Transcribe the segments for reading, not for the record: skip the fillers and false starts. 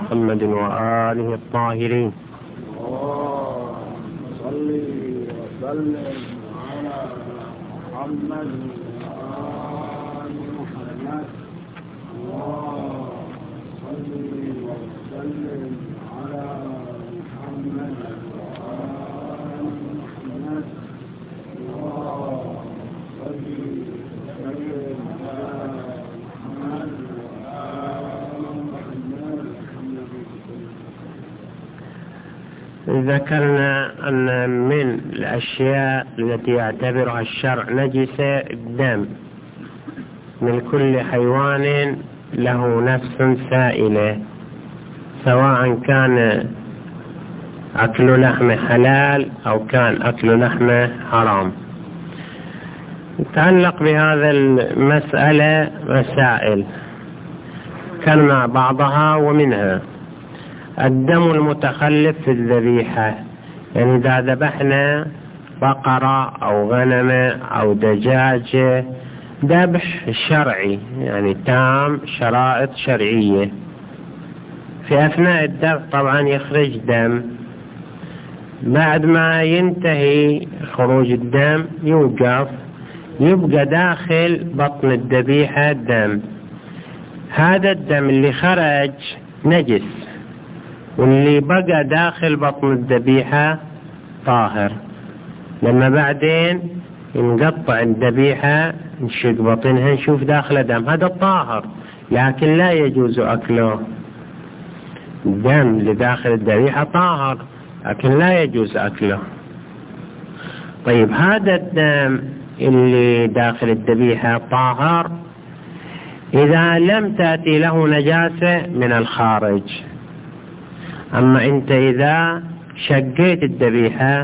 محمد وآله الطاهرين. اللهم صل وسلم على محمد وآل محمد. اللهم صل وسلم على محمد وآل محمد. اللهم صل وسلم على محمد وآل محمد. ذكرنا أن من الأشياء التي يعتبرها الشرع نجسة الدم من كل حيوان له نفس سائلة، سواء كان أكل لحم حلال أو كان أكل لحم حرام. يتعلق بهذا المسألة مسائل ذكرنا بعضها، ومنها الدم المتخلف في الذبيحة، يعني إذا ذبحنا بقرة أو غنمة أو دجاجة ذبح شرعي، يعني تام شرائط شرعية، في أثناء الذبح طبعا يخرج دم، بعد ما ينتهي خروج الدم يوقف، يبقى داخل بطن الذبيحة دم. هذا الدم اللي خرج نجس، واللي بقى داخل بطن الذبيحة طاهر. لما بعدين نقطع الذبيحة نشق بطنها نشوف داخل دم، هذا طاهر، لكن لا يجوز أكله. الدم اللي داخل الذبيحة طاهر لكن لا يجوز أكله. طيب هذا الدم اللي داخل الذبيحة طاهر إذا لم تأتي له نجاسة من الخارج. أما أنت إذا شقيت الذبيحة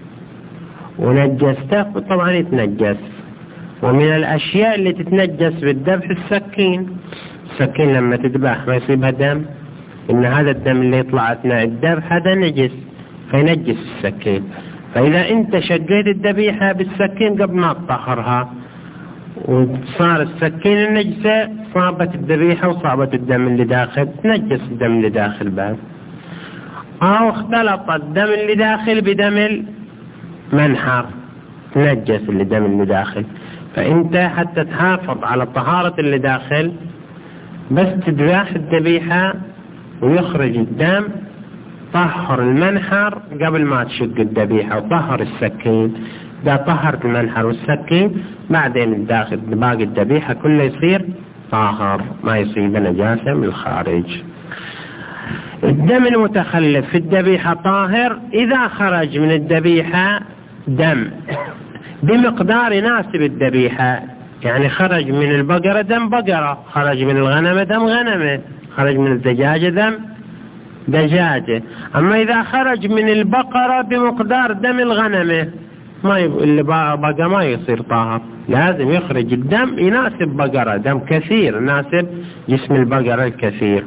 ونجسته طبعا يتنجس. ومن الأشياء اللي تتنجس بالذبح السكين. السكين لما تذبح ما يصيبها دم، إن هذا الدم اللي يطلع أثناء الذبح هذا نجس فينجس السكين. فإذا أنت شقيت الذبيحة بالسكين قبل ما تطهرها وصار السكين النجسة، صابت الذبيحة وصابت الدم اللي داخل، تنجس الدم اللي داخل بعد. أو اختلط الدم اللي داخل بدم المنحر، تنجس الدم اللي داخل. فأنت حتى تحافظ على طهارة اللي داخل بس تذبح الذبيحة ويخرج الدم، طهر المنحر قبل ما تشق الذبيحة وطهر السكين. إذا طهرت المنحر والسكين بعدين الداخل باقي الذبيحة كله يصير طاهر، ما يصيب نجاسة من الخارج. الدم المتخلف في الذبيحة طاهر إذا خرج من الذبيحة دم بمقدار يناسب الذبيحة، يعني خرج من البقرة دم بقرة، خرج من الغنمة دم غنمة، خرج من الدجاجة دم دجاجة. أما إذا خرج من البقرة بمقدار دم الغنمة اللي بقى ما يصير طاهر، لازم يخرج الدم يناسب بقرة، دم كثير يناسب جسم البقرة الكثير.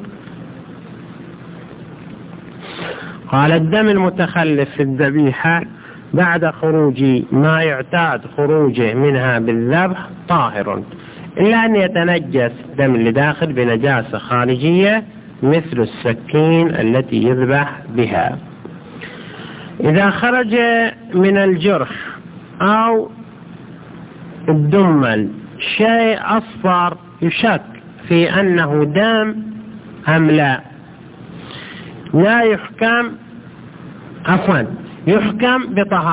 قال الدم المتخلف في الذبيحة بعد خروج ما يعتاد خروجه منها بالذبح طاهر، إلا أن يتنجس الدم اللي داخل بنجاسة خارجية مثل السكين التي يذبح بها. إذا خرج من الجرح أو الدمل شيء أصفر يشك في أنه دم أم لا يحكم، يحكم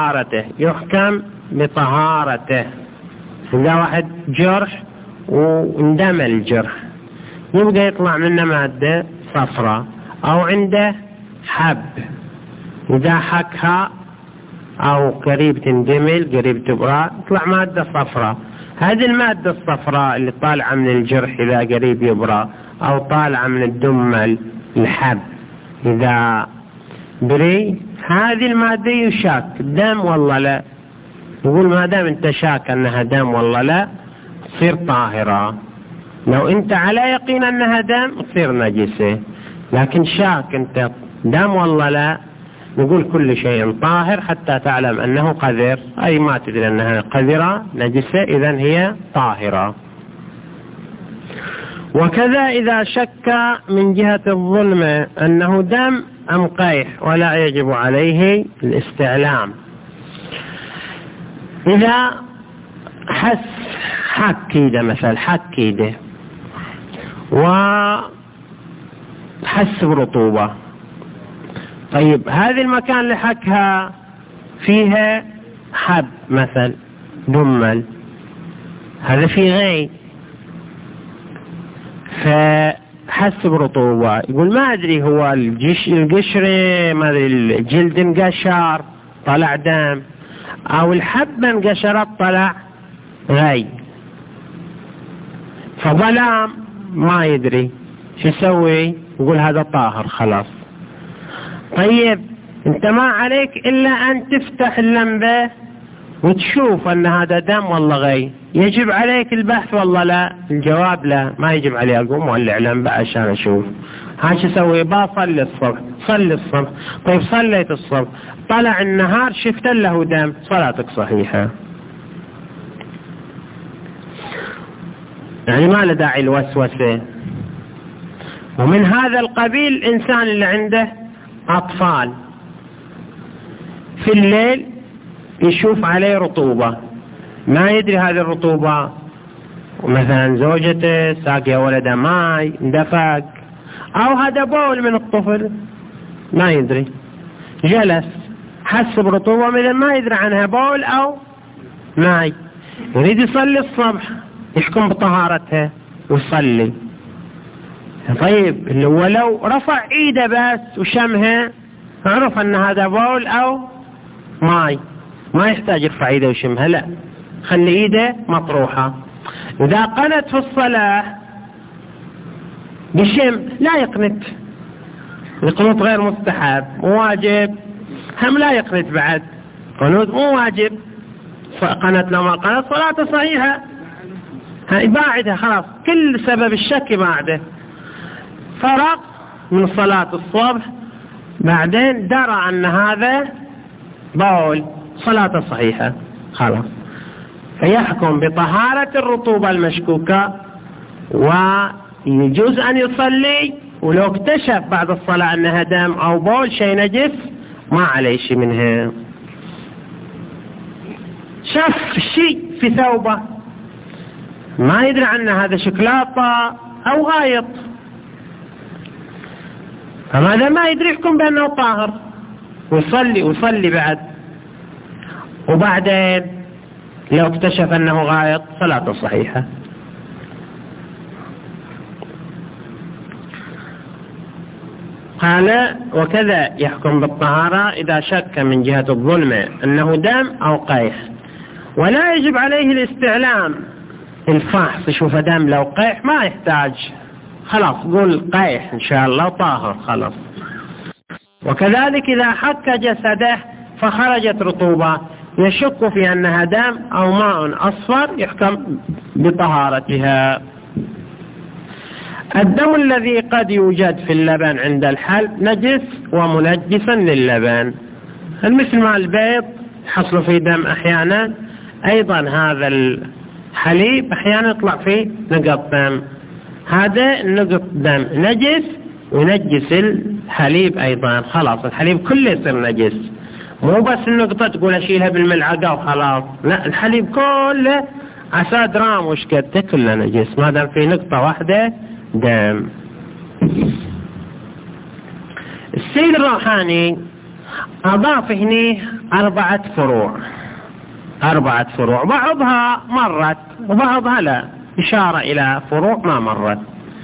بطهارته. إذا واحد جرح واندمل الجرح يبقى يطلع منه مادة صفراء، أو عنده حب إذا حكها أو قريب تندمل قريب تبرى تطلع مادة صفراء. هذه المادة الصفراء اللي طالعة من الجرح إذا قريب يبرى، أو طالعة من الدمل الحب إذا بري، هذه المادة يشاك دم والله لا، يقول ما دام انت شاك انها دم والله لا تصير طاهرة. لو انت على يقين انها دم تصير نجسة، لكن شاك انت دم والله لا، نقول كل شيء طاهر حتى تعلم انه قذر، اي ما تدري انها قذرة نجسة اذا هي طاهرة. وكذا إذا شك من جهة الظلم أنه دم أم قيح ولا يجب عليه الاستعلام. إذا حك كيده مثلا، حك كيده وحس برطوبة، طيب هذه المكان اللي حكها فيها حب مثل دمل، هذا فيه غي، فحس برطوبة، يقول ما أدري هو القشر ما أدري الجلد انقشر طلع دم، أو الحبة انقشرت طلع غي، فظلام ما يدري شو يسوي، يقول هذا طاهر خلاص. طيب انت ما عليك إلا أن تفتح اللمبة وتشوف أن هذا دم والله غي، يجب عليك البحث والله لا؟ الجواب لا، ما يجب علي أقوم وولع اللمبة عشان أشوف. هاش يسوي؟ بصلي الصبح، صلي الصبح. طيب صليت الصبح، طلع النهار شفت له دم، صلاتك صحيحة، يعني ما له داعي الوسوسة. ومن هذا القبيل الإنسان اللي عنده أطفال في الليل يشوف عليه رطوبة، ما يدري هذه الرطوبة، مثلا زوجته ساقية ولده ماي اندفق، أو هذا بول من الطفل ما يدري، جلس حس برطوبة مثلا ما يدري عنها بول أو ماي، يريد يصلي الصبح يحكم بطهارتها ويصلي. طيب ولو رفع ايده بس وشمها عرف ان هذا بول او ماي، ما يحتاج يرفع ايده وشمها، لا خلي ايده مطروحة. اذا قنت في الصلاة بشم لا يقنت، القنوت غير مستحب، واجب، هم لا يقنت بعد، قنوت مو واجب، قنت لما قنت صلاته صحيحة، يباعدها خلاص، كل سبب الشك يباعده. فرق من صلاة الصبح بعدين درى أن هذا بول، صلاته صحيحة خلاص، فيحكم بطهارة الرطوبة المشكوكة، ويجوز أن يصلي، ولو اكتشف بعد الصلاة أنها دم أو بول شيء نجس ما عليه شيء منها. شاف شيء في ثوبه ما يدري عنه هذا شوكولاتة أو غايط، فماذا ما يدري يحكم بأنه طاهر ويصلي بعد. وبعدين لو اكتشف أنه غايط صلاته صحيحة. قال وكذا يحكم بالطهارة إذا شك من جهة الظلم أنه دم أو قيح، ولا يجب عليه الاستعلام، الفحص يشوف دم، لو قيح ما يحتاج خلاص قول قيح إن شاء الله طاهر خلاص. وكذلك إذا حك جسده فخرجت رطوبة يشك في أنها دم أو ماء أصفر يحكم بطهارتها. الدم الذي قد يوجد في اللبن عند الحلب نجس ومنجسا للبن، مثل ما البيض حصل فيه دم أحيانا، أيضا هذا الحليب أحيانا يطلع فيه نقط دم، هذا نقط دم نجس ونجس الحليب أيضا، خلاص الحليب كله يصير نجس، مو بس النقطة تقول أشيلها بالملعقة وخلاص، لا الحليب كله عسى درام وش قد كله نجس ما دام في نقطة واحدة دم. السيد الروحاني أضاف هنا 4 فروع، بعضها مرت وبعضها لا، إشارة إلى فروع ما مرت.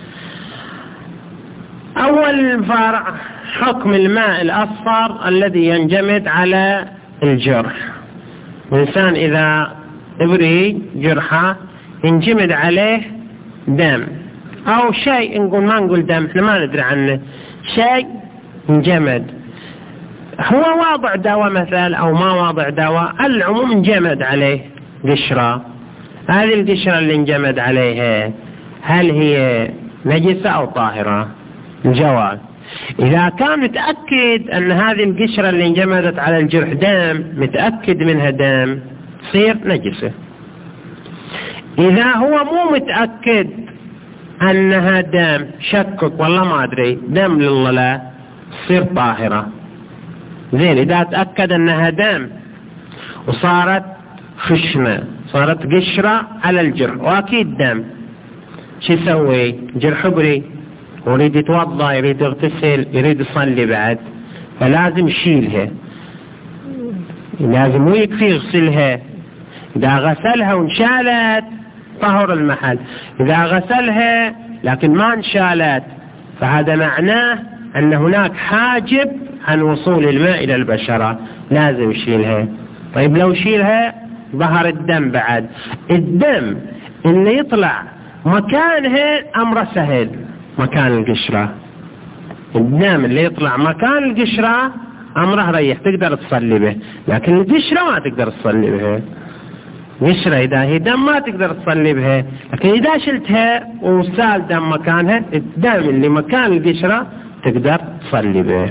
أول فرع حكم الماء الأصفر الذي ينجمد على الجرح، الإنسان إذا إبري جرحه ينجمد عليه دم أو شيء، نقول ما نقول دم احنا ما ندري عنه، شيء انجمد، هو واضع دواء مثلا أو ما واضع دواء، العموم انجمد عليه قشرة، هذه القشرة اللي انجمد عليها هل هي نجسة أو طاهرة؟ الجواب إذا كان متأكد أن هذه القشرة اللي انجمدت على الجرح دم، متأكد منها دم، تصير نجسة. إذا هو مو متأكد أنها دم، شكك والله ما أدري، دم لله لا، تصير طاهرة. زين إذا تأكد أنها دم وصارت خشنة، صارت قشرة على الجرح وأكيد دم، شو يسوي؟ جرح بري ويريد يتوضأ، يريد يغتسل، يريد يصلي بعد، فلازم يشيلها، لازم مو يكفي يغسلها. إذا غسلها وانشالت طهر المحل، إذا غسلها لكن ما انشالت فهذا معناه أن هناك حاجب عن وصول الماء إلى البشرة، لازم يشيلها. طيب لو شيلها ظهر الدم بعد، الدم اللي يطلع مكانها أمر سهل، مكان القشرة، الدم اللي يطلع مكان القشرة أمره ريح، تقدر تصلي به، لكن القشرة ما تقدر تصلي بها. قشرة إذا هي دم ما تقدر تصلي بها، لكن إذا شلتها وسال دم مكانها، الدم اللي مكان القشرة تقدر تصلي به.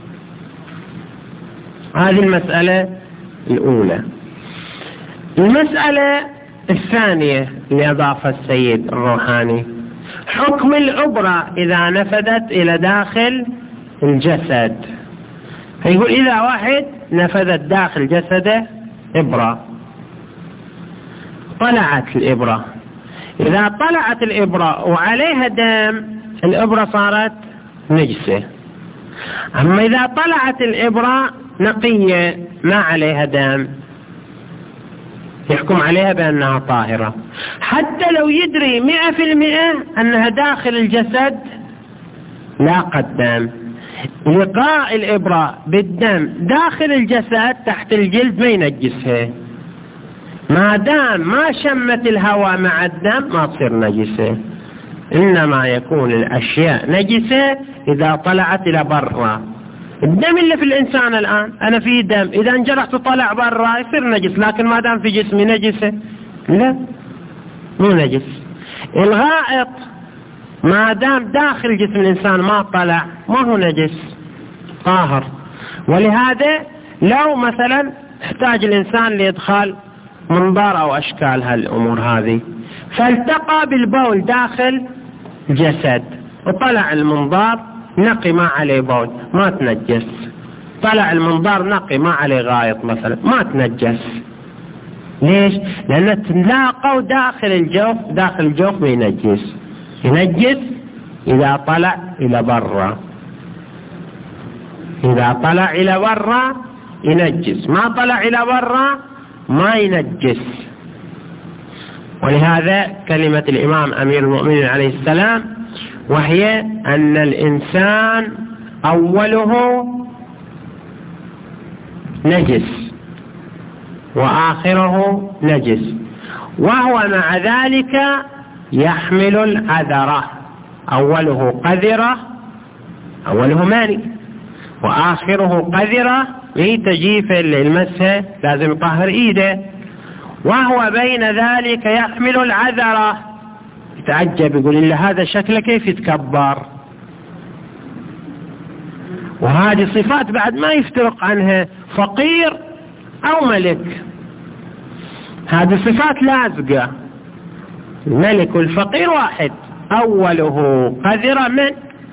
هذه المسألة الأولى. المسألة الثانية اللي أضافها السيد الروحاني، حكم الإبرة إذا نفذت إلى داخل الجسد. فيقول إذا واحد نفذت داخل جسده إبرة، طلعت الإبرة، إذا طلعت الإبرة وعليها دم الإبرة صارت نجسة. أما إذا طلعت الإبرة نقية ما عليها دم يحكم عليها بأنها طاهرة، حتى لو يدري 100% أنها داخل الجسد لا قدم. لقاء الإبرة بالدم داخل الجسد تحت الجلد ما ينجسها، ما دام ما شمت الهواء مع الدم ما تصير نجسة. إنما يكون الأشياء نجسة إذا طلعت إلى برا. الدم اللي في الإنسان الآن أنا فيه دم، إذا انجرحت وطلع برا يصير نجس، لكن ما دام في جسمي نجسة لا مو نجس. الغائط ما دام داخل جسم الإنسان ما طلع ما هو نجس، طاهر. ولهذا لو مثلا احتاج الإنسان لإدخال منظار أو أشكال هالأمور هذه، فالتقى بالبول داخل الجسد وطلع المنظار نقي ما عليه بول ما تنجس، طلع المنظار نقي ما عليه غائط مثلا ما تنجس. ليش؟ لأن تلاقوا داخل الجوف، داخل الجوف ما ينجس، ينجس إذا طلع إلى برا، إذا طلع إلى برا ينجس، ما طلع إلى برا ما ينجس. ولهذا كلمة الإمام أمير المؤمنين عليه السلام وهي أن الإنسان أوله نجس وآخره نجس، وهو مع ذلك يحمل العذرة، أوله قذرة، أوله ماني وآخره قذرة، هي تجيف المسه لازم يطهر إيده، وهو بين ذلك يحمل العذرة. يتعجب يقول إلا هذا شكله كيف يتكبر، وهذه صفات بعد ما يفترق عنها فقير أو ملك، هذه صفات لازقة، الملك والفقير واحد، أوله قذرة من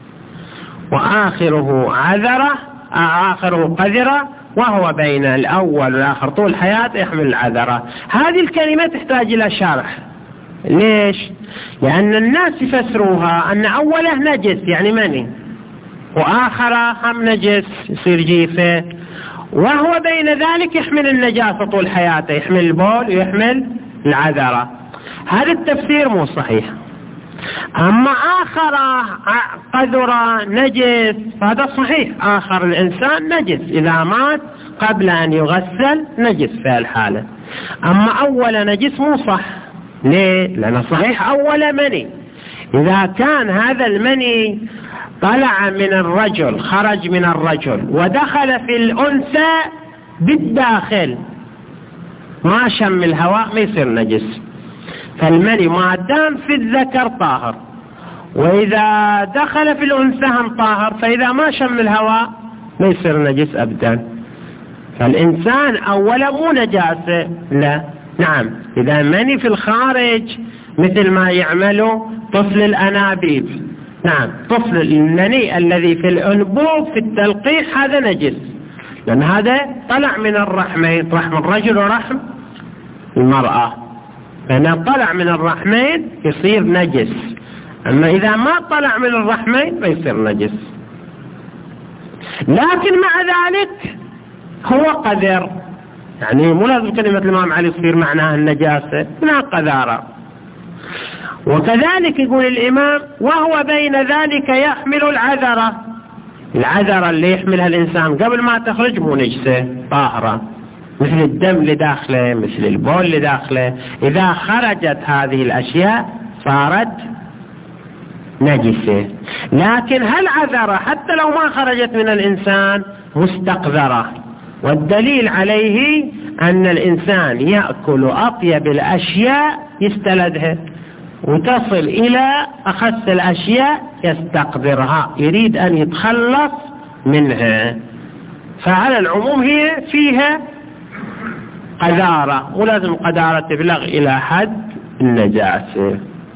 وآخره عذرة، آخره قذرة، وهو بين الأول والآخر طول حياته يحمل العذرة. هذه الكلمة تحتاج إلى شرح. ليش؟ لأن الناس يفسروها أن أوله نجس يعني مني، وآخره هم نجس يصير جيفة، وهو بين ذلك يحمل النجاسة طول حياته، يحمل البول ويحمل العذرة. هذا التفسير مو صحيح. أما آخر قذر نجس فهذا صحيح، آخر الإنسان نجس إذا مات قبل أن يغسل نجس في الحالة. أما أول نجس مو صح. ليه؟ لأنه صحيح أول مني، إذا كان هذا المني طلع من الرجل، خرج من الرجل ودخل في الأنثى بالداخل ما شم الهواء ما يصير نجس. فالمني ما دام في الذكر طاهر، وإذا دخل في الأنثى هم طاهر، فإذا ما شم الهواء ما يصير نجس أبدا. فالإنسان أولا مو نجاسة، لا، نعم، إذا مني في الخارج مثل ما يعمل طفل الأنابيب. نعم، طفل النني الذي في الأنبوب في التلقيح هذا نجس، لأن هذا طلع من الرحمين، رحم الرجل ورحم المرأة، فإن طلع من الرحمين يصير نجس. أما إذا ما طلع من الرحمين ما يصير نجس. لكن مع ذلك هو قذر، يعني مو لازم كلمة الإمام علي يصير معناها النجاسة، هنا قذارة. وكذلك يقول الإمام وهو بين ذلك يحمل العذرة، العذرة اللي يحملها الإنسان قبل ما تخرج مو نجسة طاهرة، مثل الدم اللي داخله، مثل البول اللي داخله، إذا خرجت هذه الأشياء صارت نجسة. لكن هالعذرة حتى لو ما خرجت من الإنسان مستقذرة، والدليل عليه أن الإنسان يأكل أطيب الأشياء يستلذها، وتصل إلى أخس الأشياء يستقذرها، يريد أن يتخلص منها. فعلى العموم هي فيها قذارة، ولازم قذارة تبلغ إلى حد النجاسة.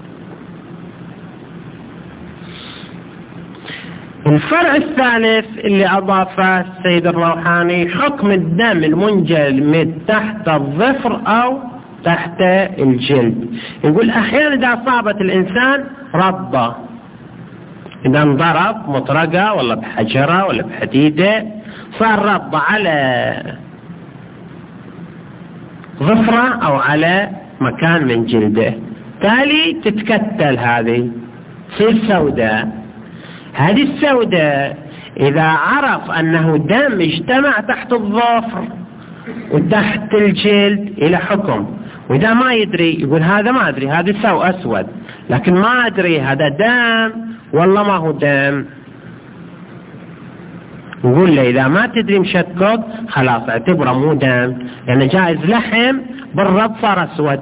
الفرع الثالث اللي أضافه السيد الروحاني حكم الدم المنجمد تحت الظفر أو تحت الجلد. يقول أحيانا إذا أصابت الإنسان رضة، إذا انضرب مطرقة ولا بحجرة ولا بحديدة صار رضة على ظفرة أو على مكان من جلده، تالي تتكتل هذه تصير سوداء. هذه السوداء إذا عرف أنه دم اجتمع تحت الظفر وتحت الجلد إلى حكم، وإذا ما يدري يقول هذا ما أدري، هذا سو أسود، لكن ما أدري هذا دم والله ما هو دم، يقول له إذا ما تدري مشكك خلاص اعتبره مو دم، يعني جائز لحم بالرد صار أسود،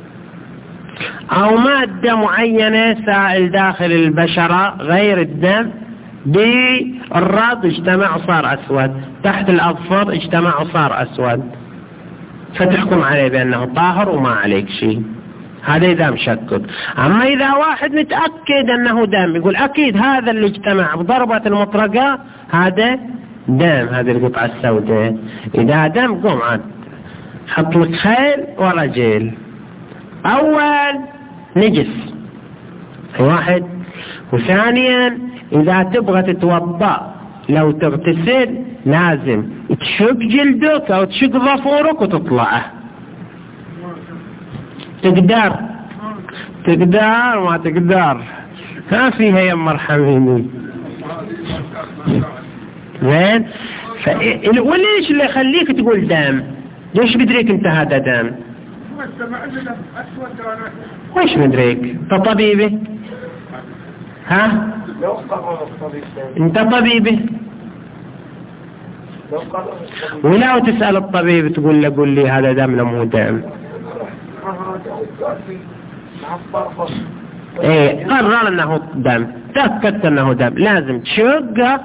أو مادة معينة سائل داخل البشرة غير الدم بالرد اجتمع وصار أسود، تحت الأظفر اجتمع وصار أسود، فتحكم عليه بأنه طاهر وما عليك شيء. هذا إذا مشكك. أما إذا واحد متأكد أنه دم يقول أكيد هذا اللي اجتمع بضربة المطرقة هذا دم، هذه القطعة السوداء، إذا دم قم عاد حط لك خيل ورجل. أول نجس واحد، وثانيا إذا تبغى تتوضأ لو تغتسل لازم تشق جلدك أو تشق ظفورك وتطلعه. تقدر ما تقدر ما فيها يا مرحميني زين. وليش اللي يخليك تقول دم؟ ليش بدريك انت هذا دم؟ ويش مدريك انت طبيبي؟ ها انت طبيبي؟ ولو تسأل الطبيب تقول له قل لي هذا دم مو دم. ايه قرر انه دم، تأكدت انه دم، لازم تشقه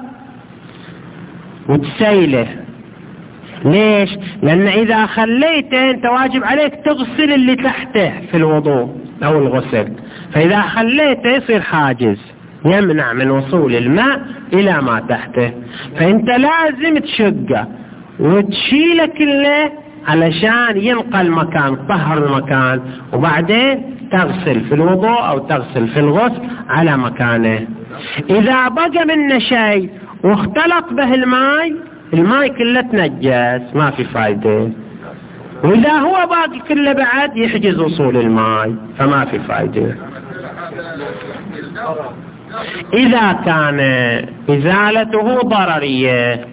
وتسيله. ليش؟ لأن إذا خليته أنت واجب عليك تغسل اللي تحته في الوضوء أو الغسل، فإذا خليته يصير حاجز يمنع من وصول الماء إلى ما تحته، فأنت لازم تشقه وتشيله كله علشان ينقل مكان، طهر المكان، وبعدين تغسل في الوضوء أو تغسل في الغسل على مكانه. إذا بقى منه شيء واختلط به الماء كله تنجس ما في فايدة، وإذا هو باقي كله بعد يحجز وصول الماء فما في فايدة. إذا كان إزالته ضررية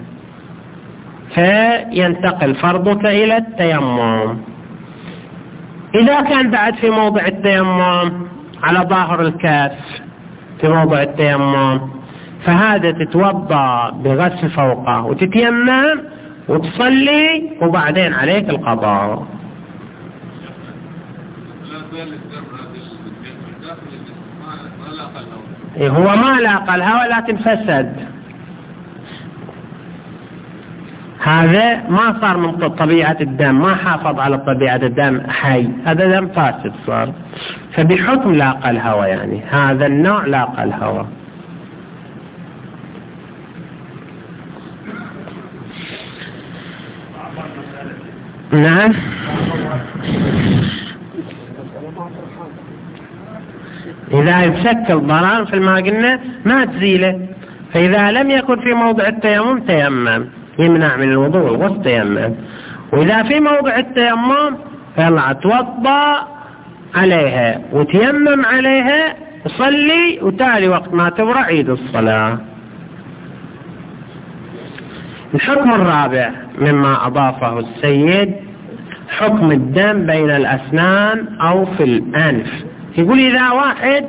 فينتقل فرضك إلى التيمم. إذا كان بعد في موضع التيمم على ظاهر الكاس في موضع التيمم فهذا تتوضأ بغسل فوقه وتتيمم وتصلي وبعدين عليك القضاء. هو ما لاقى الهواء لكن فسد، هذا ما صار من طبيعة الدم، ما حافظ على طبيعة الدم حي، هذا دم فاسد صار. فبحكم لاقى الهوى، يعني هذا النوع لاقى الهوى. نعم. إذا يتشكل ضرر في ما قلنا ما تزيله، فإذا لم يكن في موضع التيمم تيمم، يمنع من الوضوء والتيمم. وإذا في موضع التيمم فيلا توضأ عليها وتيمم عليها وصلي، وتالي وقت ما تبرأ عيد الصلاة. الحكم الرابع مما أضافه السيد حكم الدم بين الأسنان أو في الأنف. يقول إذا واحد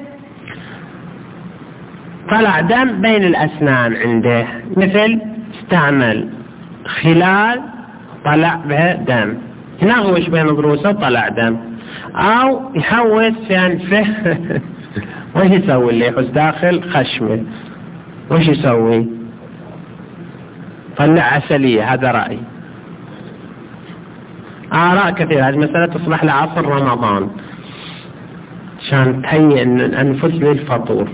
طلع دم بين الأسنان عنده، مثل استعمل خلال طلع به دم، ينغوش بين ضروسه طلع دم، أو يحوس في أنفه وش يسوي اللي يحوس داخل خشمه؟ وش يسوي؟ طلع عسلية. هذا رأي، آراء كثيرة. هذه مسألة تصلح لعصر رمضان عشان تهيئ الأنفس للفطور.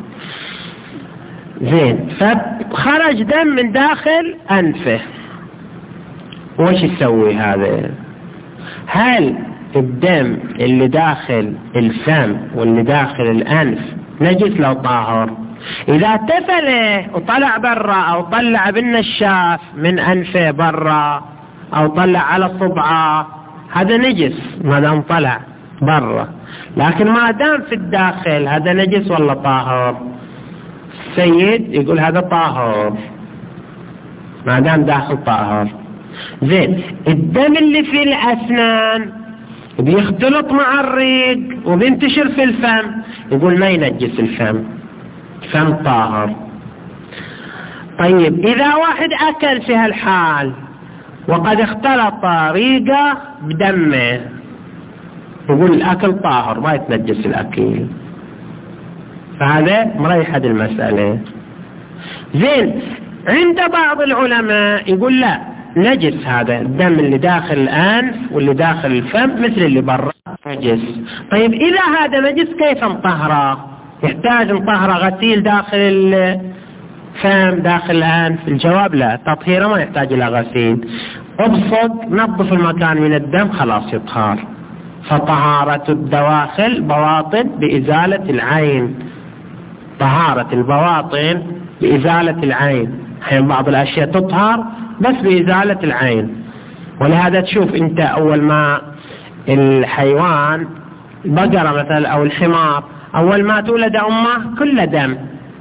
زين، فخرج دم من داخل أنفه، وش يسوي هذا؟ هل الدم اللي داخل الفم واللي داخل الأنف نجس لو طاهر؟ إذا تفله وطلع برا، أو طلع بالنشاف من أنفه برا، أو طلع على صبعه، هذا نجس ما دام طلع برا. لكن ما دام في الداخل هذا نجس ولا طاهر؟ السيد يقول هذا طاهر ما دام داخل طاهر. زين، الدم اللي في الأسنان بيختلط مع الريق وبينتشر في الفم، يقول ما ينجس الفم، فم طاهر. طيب إذا واحد أكل في هالحال وقد اختلط ريقه بدمه، يقول الأكل طاهر ما يتنجس الأكل. فهذا مريح هذه المسألة. زين، عند بعض العلماء يقول لا، نجس هذا الدم اللي داخل الأنف واللي داخل الفم مثل اللي برا نجس. طيب إذا هذا نجس كيف نطهره؟ يحتاج نطهره غسيل داخل الفم داخل الأنف؟ الجواب لا، تطهيره ما يحتاج إلى غسيل. ابصق نظف المكان من الدم خلاص يطهر. فطهارة الدواخل بواطن بإزالة العين، طهارة البواطن بإزالة العين. حين بعض الأشياء تطهر بس بإزالة العين. ولهذا تشوف أنت أول ما الحيوان البقرة مثلا أو الحمار أول ما تولد أمه كله دم،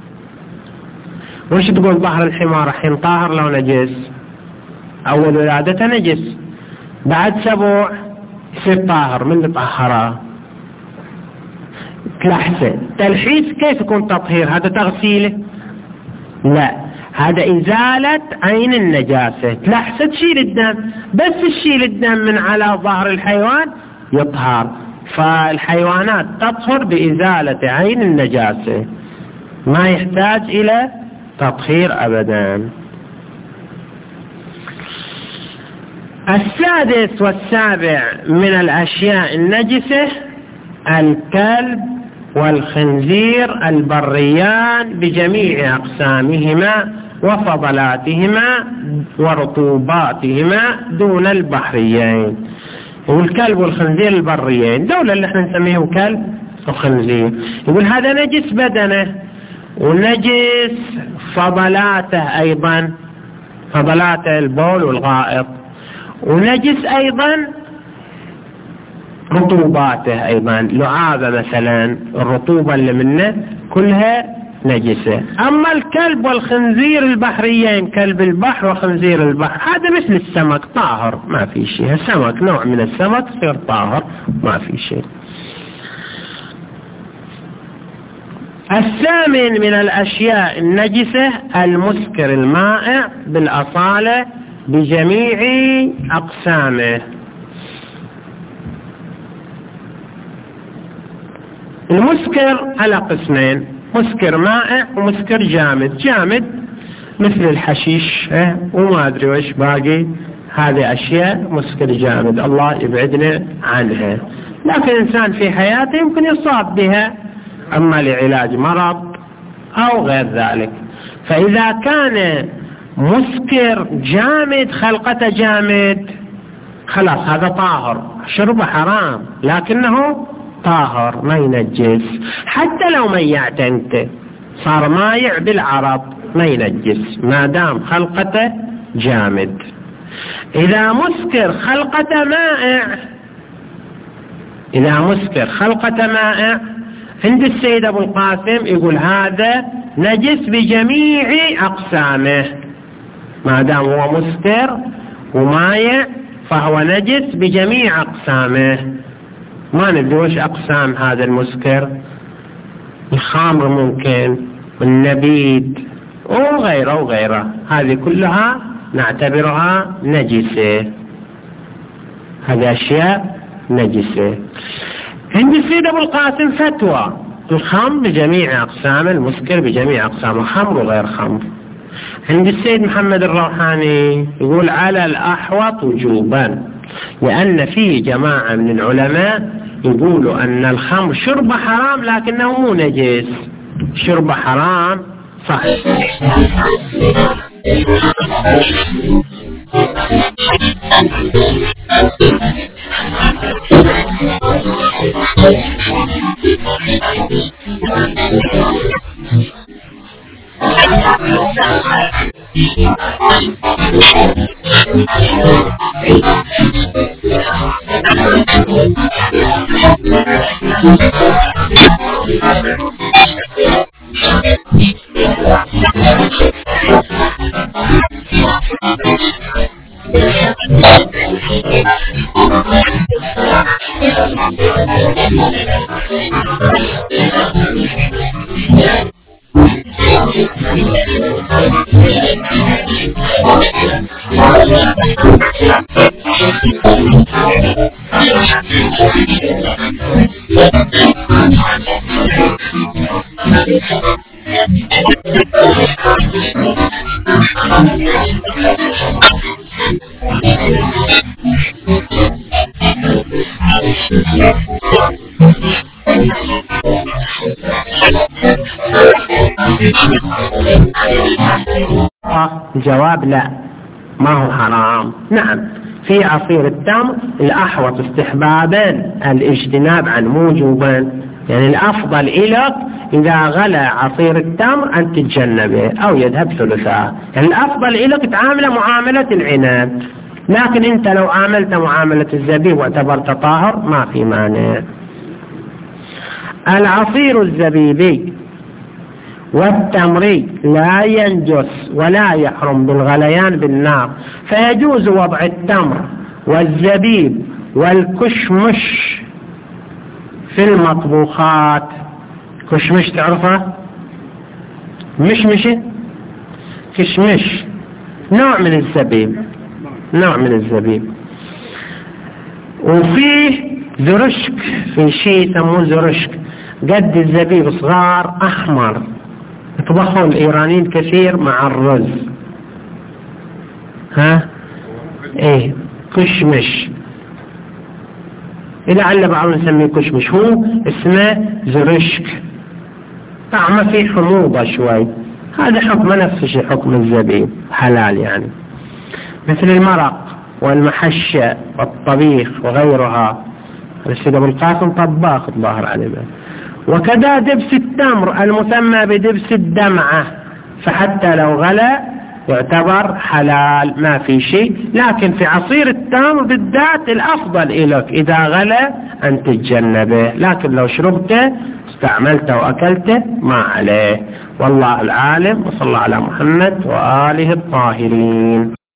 وش تقول ظهر الحمار حين طاهر لو نجس؟ أول ولادته نجس، بعد 7 يصير طاهر. من اللي طهره؟ تلحسه. تلحيس كيف يكون تطهير؟ هذا تغسيله؟ لا، هذا إزالة عين النجاسة. تلحسه تشيل الدم، بس تشيل الدم من على ظهر الحيوان يطهر. فالحيوانات تطهر بإزالة عين النجاسة، ما يحتاج إلى تطهير أبدا. السادس والسابع من الأشياء النجسة الكلب والخنزير البريان بجميع أقسامهما وفضلاتهما ورطوباتهما دون البحريين. والكلب والخنزير البريين دول اللي احنا نسميه كلب وخنزير. يقول هذا نجس بدنه ونجس فضلاته أيضا، فضلاته البول والغائط، ونجس أيضا رطوباته أيضا. لعابة مثلا الرطوبة اللي منه كلها نجسة. أما الكلب والخنزير البحريين، كلب البحر وخنزير البحر، هذا مثل السمك طاهر ما في شيء. السمك نوع من السمك يصير طاهر ما في شيء. الثامن من الأشياء النجسة المسكر المائع بالأصالة بجميع أقسامه. المسكر على قسمين، مسكر مائع ومسكر جامد. جامد مثل الحشيش وما أدري وش باقي، هذه أشياء مسكر جامد الله يبعدنا عنها. لكن الإنسان في حياته يمكن يصاب بها، أما لعلاج مرض أو غير ذلك. فإذا كان مسكر جامد خلقته جامد خلاص هذا طاهر، شربه حرام لكنه طاهر ما ينجس. حتى لو ميعت أنت صار مايع بالعرض ما ينجس ما دام خلقته جامد. إذا مسكر خلقته مائع عند السيد أبو القاسم يقول هذا نجس بجميع أقسامه، ما دام هو مسكر ومايع فهو نجس بجميع أقسامه. ما ندري وش أقسام هذا المسكر، الخمر ممكن والنبيذ وغيره، هذه كلها نعتبرها نجسة، هذه أشياء نجسة. عند السيد أبو القاسم فتوى الخمر بجميع أقسام، المسكر بجميع أقسام، خمر وغير خمر. عند السيد محمد الروحاني يقول على الأحوط وجوبا، لأن فيه جماعة من العلماء يقولوا أن الخمر شرب حرام لكنه مو نجس، شرب حرام صحيح. الجواب لا، ما هو حرام. نعم في عصير التمر الأحوط استحبابا الاجتناب عن موجوبا، يعني الأفضل إليك إذا غلى عصير التمر أن تتجنبه أو يذهب ثلثاه، يعني الأفضل إليك تعامله معاملة العنب، لكن أنت لو عاملت معاملة الزبيب واعتبرت طاهر ما في مانع. العصير الزبيبي والتمري لا ينجس ولا يحرم بالغليان بالنار، فيجوز وضع التمر والزبيب والكشمش في المطبوخات. كشمش تعرفه؟ مشمشة كشمش نوع من الزبيب، وفيه زرشك، في شيء يسموه زرشك قد الزبيب صغار أحمر يطبخه الإيرانيين كثير مع الرز. كشمش، لعل بعضهم يسميه كشمش، هو اسمه زرشك، طعمه فيه حموضة شوي، هذا حكم نفس الشيء حكم الزبيب حلال يعني. مثل المرق والمحشة والطبيخ وغيرها، السيد أبو القاسم طباخ الظاهر عليه. وكذا دبس التمر المسمى بدبس الدمعة، فحتى لو غلى يعتبر حلال ما في شيء، لكن في عصير التمر بالذات الأفضل إليك إذا غلى أن تتجنبه، لكن لو شربته استعملته وأكلته ما عليه. والله العالم، وصلى الله على محمد وآله الطاهرين.